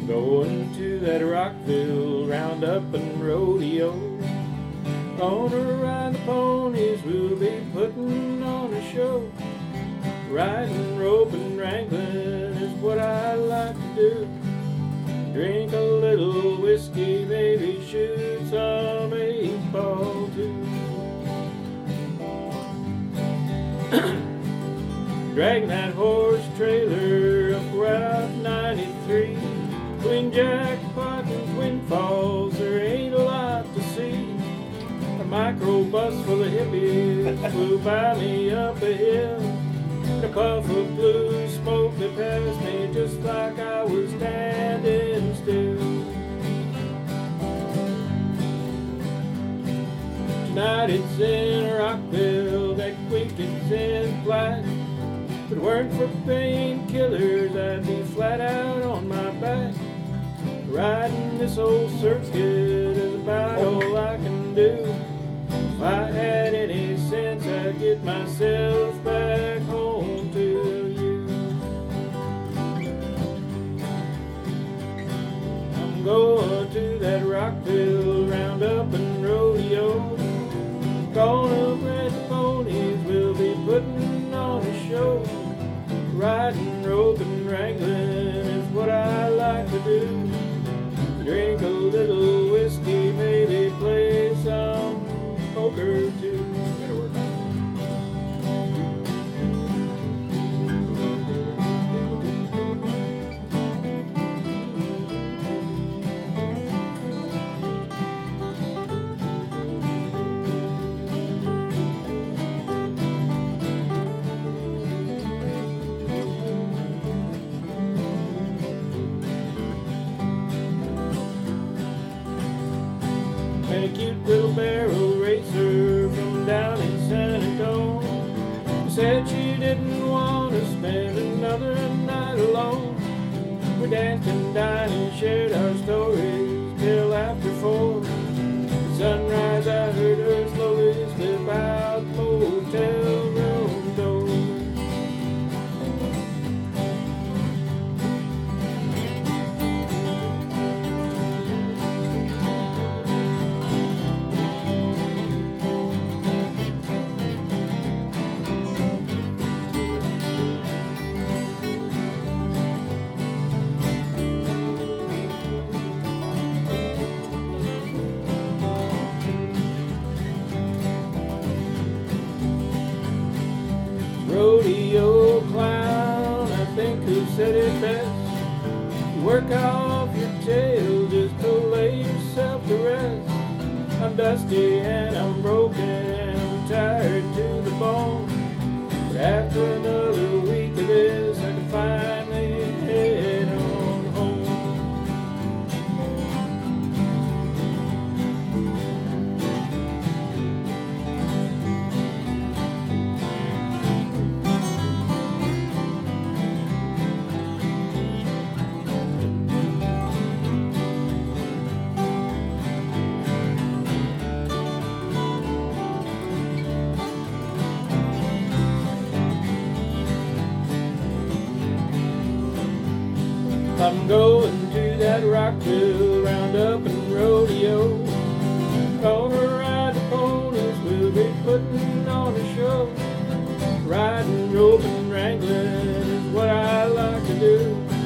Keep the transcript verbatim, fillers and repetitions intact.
Going to that Rockville roundup and rodeo. Gonna ride the ponies, we'll be putting on a show. Riding, roping, wrangling is what I like to do. Drink a little whiskey, maybe shoot some eight ball too. Dragging that horse trailer up Route ninety-three. Between Jackpot and Twin Falls, there ain't a lot to see. A microbus full of hippies flew by me up a hill. In a puff of blue smoke that passed me just like I was standing still. Tonight it's in Rockville, next week it's in Platte. If it weren't for painkillers, I'd be flat out on my back. Riding this old circuit is about all I can do. If I had any sense, I'd get myself back home to you. I'm going to that Rockville roundup and rodeo. Gonna rent the ponies, we'll be putting on a show. Riding, roping, wrangling is what I like to do. Drink a little whiskey, maybe play some poker too. Better work on it. Met a cute little barrel racer from down in San Antonio. She said she didn't want to spend another night alone. We danced and dined and shared our stories till after four. At sunrise I heard her slowly slip out the motel room door. Rodeo clown, I think who said it best. You work off your tail just to lay yourself to rest. I'm dusty and I'm broken and I'm tired to the bone. But after another week of this, I can finally head on home. I'm going to that Rockville roundup and rodeo. Gonna ride the ponies, we'll be putting on a show. Riding, roping, wrangling is what I like to do.